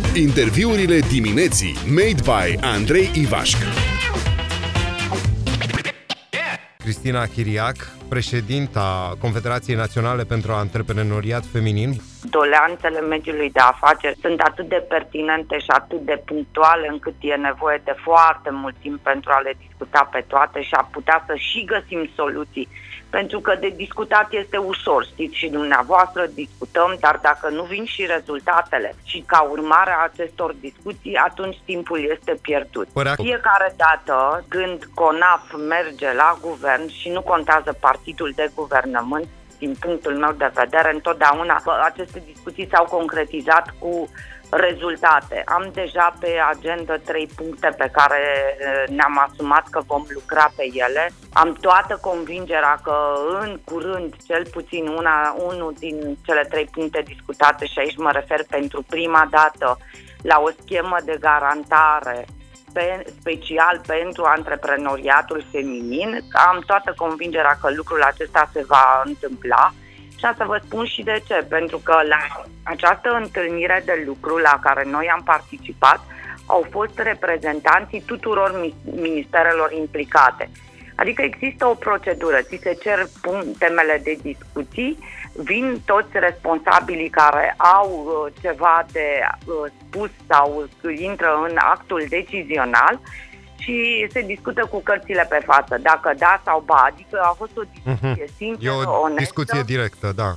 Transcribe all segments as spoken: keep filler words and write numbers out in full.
Interviurile dimineții Made by Andrei Ivașc. Cristina Chiriac, președinta Confederației Naționale pentru Antreprenoriat Feminin. Doleanțele mediului de afaceri sunt atât de pertinente și atât de punctuale încât e nevoie de foarte mult timp pentru a le discuta pe toate și a putea să și găsim soluții. Pentru că de discutat este ușor, știți, și dumneavoastră discutăm, dar dacă nu vin și rezultatele și ca urmare a acestor discuții, atunci timpul este pierdut. Părea... Fiecare dată când CONAF merge la guvern și nu contează partidul de guvernământ, din punctul meu de vedere, întotdeauna aceste discuții s-au concretizat cu rezultate. Am deja pe agenda trei puncte pe care ne-am asumat că vom lucra pe ele. Am toată convingerea că în curând, cel puțin una, unul din cele trei puncte discutate, și aici mă refer pentru prima dată la o schemă de garantare pe, special pentru antreprenoriatul feminin, am toată convingerea că lucrul acesta se va întâmpla. Și să vă spun și de ce, pentru că la această întâlnire de lucru la care noi am participat au fost reprezentanții tuturor ministerelor implicate. Adică există o procedură, ți se cer temele de discuții, vin toți responsabilii care au ceva de spus sau intră în actul decizional și se discută cu cărțile pe față, dacă da sau ba, adică a fost o discuție uh-huh. sinceră, e o onestă. discuție directă, da.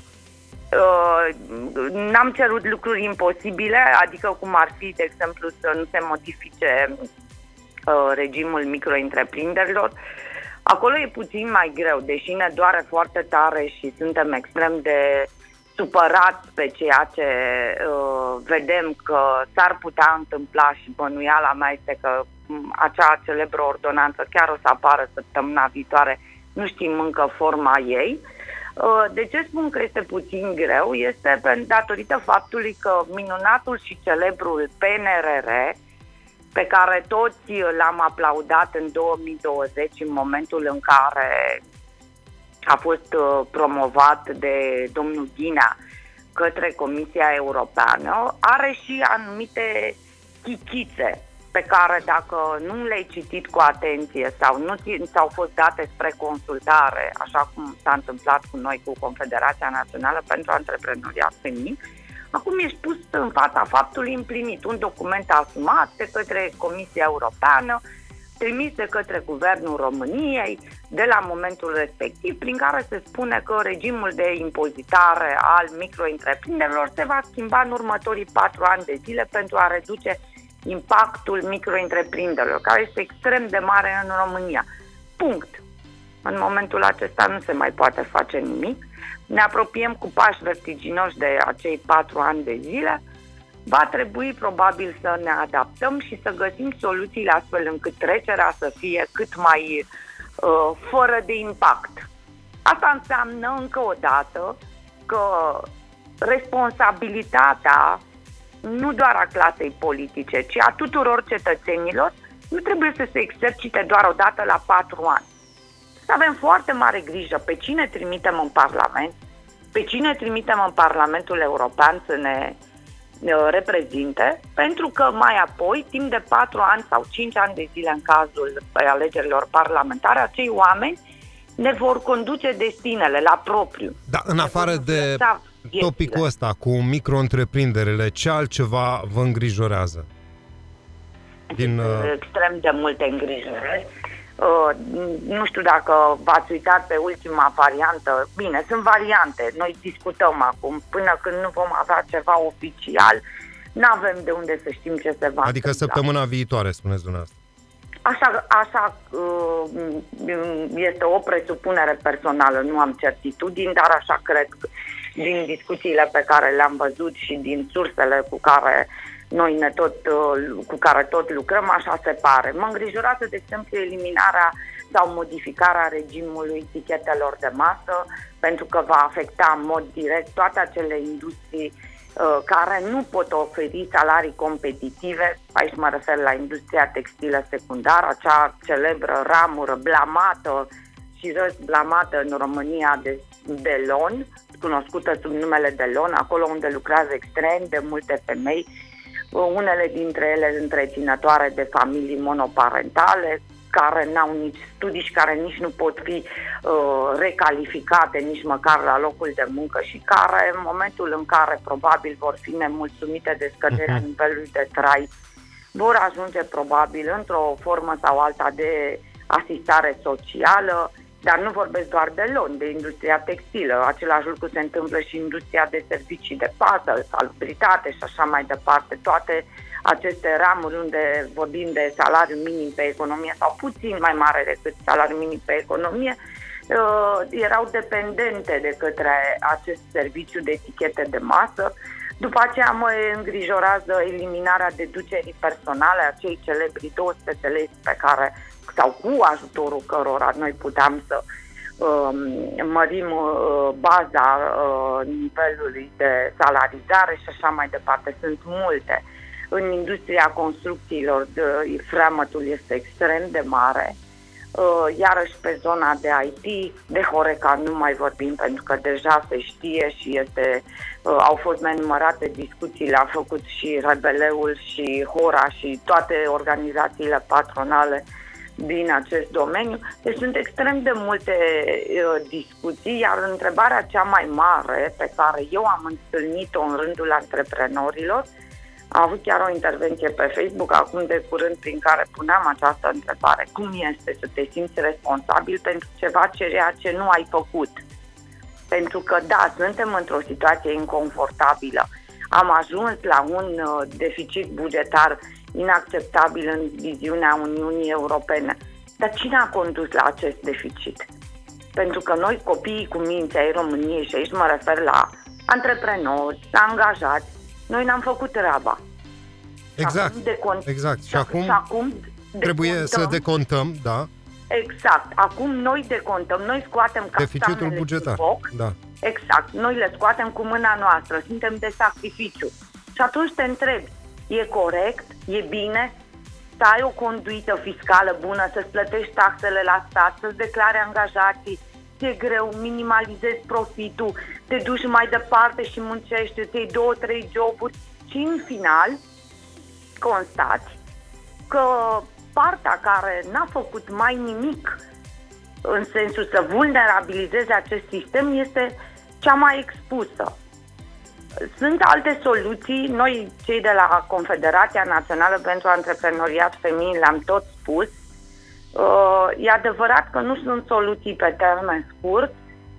Uh, n-am cerut lucruri imposibile, adică cum ar fi, de exemplu, să nu se modifice uh, regimul micro-întreprinderilor. Acolo e puțin mai greu, deși ne doare foarte tare și suntem extrem de supărați pe ceea ce uh, vedem că s-ar putea întâmpla și bănuiala mea este că acea celebră ordonanță chiar o să apară săptămâna viitoare, nu știm încă forma ei. De ce spun că este puțin greu? Este datorită faptului că minunatul și celebrul P N R R, pe care toți l-am aplaudat în două mii douăzeci, în momentul în care a fost promovat de domnul Ghinea către Comisia Europeană, are și anumite chichițe pe care dacă nu le-ai citit cu atenție sau nu ți-au fost date spre consultare, așa cum s-a întâmplat cu noi, cu Confederația Națională pentru Antreprenoriat Feminin, acum ești pus în fața faptului împlinit. Un document asumat de către Comisia Europeană, trimis de către Guvernul României, de la momentul respectiv, prin care se spune că regimul de impozitare al micro-întreprinderilor se va schimba în următorii patru ani de zile pentru a reduce impactul micro-întreprinderilor, care este extrem de mare în România. Punct. În momentul acesta nu se mai poate face nimic. Ne apropiem cu pași vertiginoși de acei patru ani de zile. Va trebui probabil să ne adaptăm și să găsim soluțiile astfel încât trecerea să fie cât mai uh, fără de impact. Asta înseamnă încă o dată că responsabilitatea nu doar a clasei politice, ci a tuturor cetățenilor, nu trebuie să se exercite doar o dată la patru ani. Să avem foarte mare grijă pe cine trimitem în Parlament, pe cine trimitem în Parlamentul European să ne uh, reprezinte, pentru că mai apoi, timp de patru ani sau cinci ani de zile în cazul alegerilor parlamentare, acei oameni ne vor conduce destinele la propriu. Da, în afară de topicul ăsta cu micro-întreprinderile, ce altceva vă îngrijorează? Din, uh... Extrem de multe îngrijorări. Uh, nu știu dacă v-ați uitat pe ultima variantă. Bine, sunt variante. Noi discutăm acum. Până când nu vom avea ceva oficial, n-avem de unde să știm ce se va Adică întâmpla. săptămâna viitoare, spuneți dumneavoastră. Așa, așa este o presupunere personală, nu am certitudini, dar așa cred că din discuțiile pe care le-am văzut și din sursele cu care noi ne tot, cu care tot lucrăm, așa se pare. Mă îngrijorează, de exemplu, eliminarea sau modificarea regimului tichetelor de masă, pentru că va afecta în mod direct toate acele industrii care nu pot oferi salarii competitive. Aici mă refer la industria textilă secundară, acea celebră ramură blamată și răzblamată în România de Delon, cunoscută sub numele Delon, acolo unde lucrează extrem de multe femei unele dintre ele întreținătoare de familii monoparentale, care n-au nici studii și care nici nu pot fi uh, recalificate nici măcar la locul de muncă și care, în momentul în care probabil vor fi nemulțumite de scăderea uh-huh. nivelului de trai, vor ajunge probabil într-o formă sau alta de asistare socială, dar nu vorbesc doar de lon, de industria textilă. Același lucru se întâmplă și industria de servicii de pază, salubritate și așa mai departe. Toate aceste ramuri unde vorbim de salariu minim pe economie sau puțin mai mare decât salariu minim pe economie, uh, erau dependente de către acest serviciu de etichete de masă. După aceea mă îngrijorează eliminarea deducerii personale, acei celebri două sute lei pe care, sau cu ajutorul cărora noi puteam să uh, mărim uh, baza uh, nivelului de salarizare și așa mai departe. Sunt multe. În industria construcțiilor de, freamătul este extrem de mare. Uh, iarăși pe zona de I T, de Horeca nu mai vorbim pentru că deja se știe și este, uh, au fost nenumărate discuții, le-a făcut și Rebeleul și Hora și toate organizațiile patronale din acest domeniu. Deci sunt extrem de multe uh, discuții, iar întrebarea cea mai mare pe care eu am întâlnit-o în rândul antreprenorilor, am avut chiar o intervenție pe Facebook acum de curând prin care puneam această întrebare: cum este să te simți responsabil pentru ceva ceea ce nu ai făcut? Pentru că da, suntem într-o situație inconfortabilă. Am ajuns la un uh, deficit bugetar inacceptabil în viziunea Uniunii Europene. Dar cine a condus la acest deficit? Pentru că noi, copiii cu minți ai României, și aici mă refer la antreprenori, la angajați, noi n-am făcut treaba. Exact, și decont- exact. Și, și acum, și acum trebuie decontăm, să decontăm, da. Exact. Acum noi decontăm, noi scoatem deficitul bugetar. Foc, da. Exact. Noi le scoatem cu mâna noastră, suntem de sacrificiu. Și atunci te întrebi, e corect, e bine să ai o conduită fiscală bună, să-ți plătești taxele la stat, să-ți declare angajații, ți-e greu, minimalizezi profitul, te duci mai departe și muncești, îți iei două, trei joburi și în final constați că partea care n-a făcut mai nimic în sensul să vulnerabilizeze acest sistem este cea mai expusă. Sunt alte soluții, noi cei de la Confederația Națională pentru Antreprenoriat Feminin le-am tot spus. Uh, e adevărat că nu sunt soluții pe termen scurt,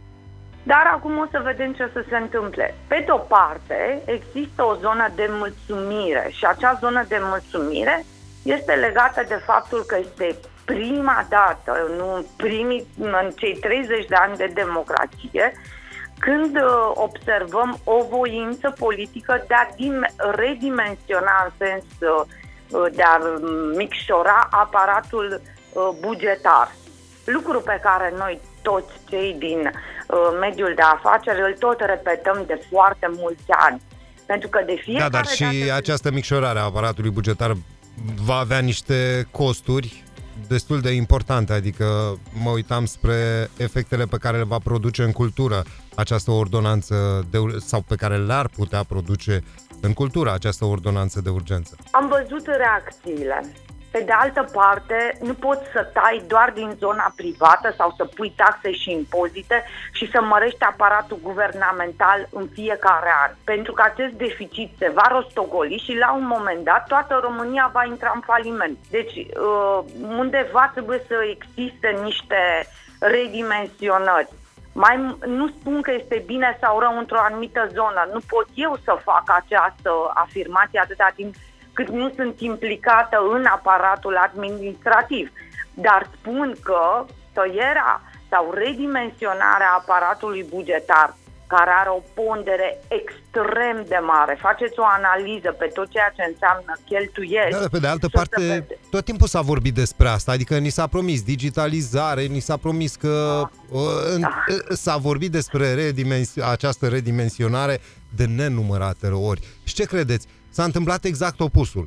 dar acum o să vedem ce o să se întâmple. Pe de o parte, există o zonă de mulțumire și acea zonă de mulțumire este legată de faptul că este prima dată, nu în, primii, în cei treizeci de ani de democrație, când uh, observăm o voință politică de a dim- redimensiona în sens uh, de a micșora aparatul uh, bugetar. Lucru pe care noi toți cei din uh, mediul de afaceri îl tot repetăm de foarte mulți ani. Pentru că de fiecare Da, dar și dată... această micșorare a aparatului bugetar va avea niște costuri destul de importante, adică mă uitam spre efectele pe care le va produce în cultură această ordonanță de, sau pe care le-ar putea produce în cultură această ordonanță de urgență. Am văzut reacțiile. Pe de altă parte, nu poți să tai doar din zona privată sau să pui taxe și impozite și să mărești aparatul guvernamental în fiecare an. Pentru că acest deficit se va rostogoli și la un moment dat toată România va intra în faliment. Deci undeva trebuie să existe niște redimensionări. Mai, nu spun că este bine sau rău într-o anumită zonă. Nu pot eu să fac această afirmație atâta timp cât nu sunt implicată în aparatul administrativ. Dar spun că tăierea sau redimensionarea aparatului bugetar, care are o pondere extrem de mare, faceți o analiză pe tot ceea ce înseamnă cheltuieli. Da, pe de altă parte, tot timpul s-a vorbit despre asta, adică ni s-a promis digitalizare, ni s-a promis că da. uh, da. s-a vorbit despre redimensi- această redimensionare de nenumărate ori. Și ce credeți? S-a întâmplat exact opusul.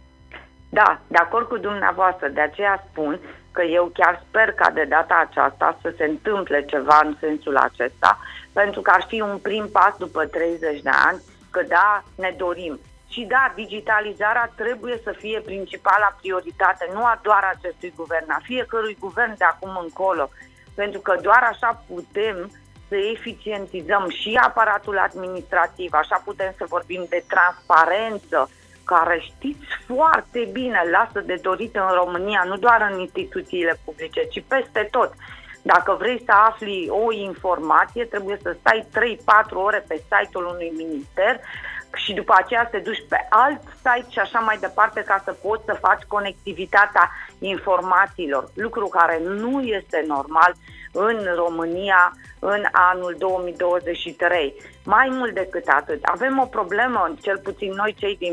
Da, de acord cu dumneavoastră, de aceea spun că eu chiar sper ca de data aceasta să se întâmple ceva în sensul acesta, pentru că ar fi un prim pas după treizeci de ani, că da, ne dorim. Și da, digitalizarea trebuie să fie principala prioritate, nu a doar acestui guvern, a fiecărui guvern de acum încolo, pentru că doar așa putem să eficientizăm și aparatul administrativ, așa putem să vorbim de transparență, care știți foarte bine, lasă de dorit în România, nu doar în instituțiile publice, ci peste tot. Dacă vrei să afli o informație, trebuie să stai trei patru ore pe site-ul unui minister și după aceea te duci pe alt site și așa mai departe ca să poți să faci conectivitatea informațiilor, lucru care nu este normal în România în anul două mii douăzeci și trei. Mai mult decât atât, avem o problemă, cel puțin noi cei din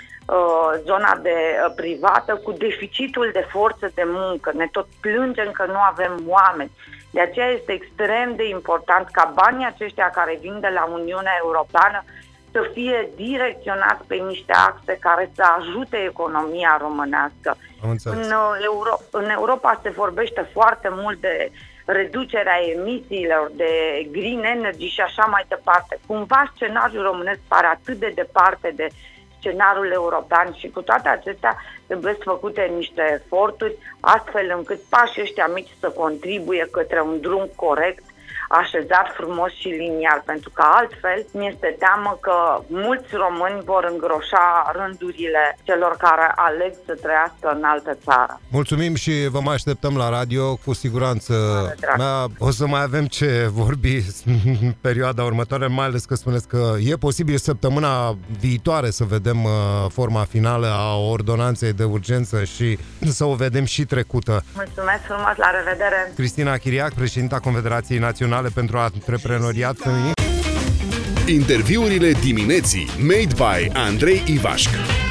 uh, zona de uh, privată, cu deficitul de forță de muncă. Ne tot plângem că nu avem oameni. De aceea este extrem de important ca banii aceștia care vin de la Uniunea Europeană să fie direcționați pe niște axe care să ajute economia românească. În, Euro- în Europa se vorbește foarte mult de reducerea emisiilor, de green energy și așa mai departe. Cumva scenariul românesc pare atât de departe de scenariul european și cu toate acestea trebuie făcute niște eforturi astfel încât pașii ăștia mici să contribuie către un drum corect, așezat frumos și liniar, pentru că altfel mi-este teamă că mulți români vor îngroșa rândurile celor care aleg să trăiască în altă țară. Mulțumim și vă mai așteptăm la radio, cu siguranță. Mea, o să mai avem ce vorbi în perioada următoare, mai ales că spuneți că e posibil săptămâna viitoare să vedem uh, forma finală a ordonanței de urgență și să o vedem și trecută. Mulțumesc frumos, la revedere! Cristina Chiriac, președinta Confederației Naționale pentru Antreprenoriat Feminin. Interviurile dimineții, made by Andrei Ivașc.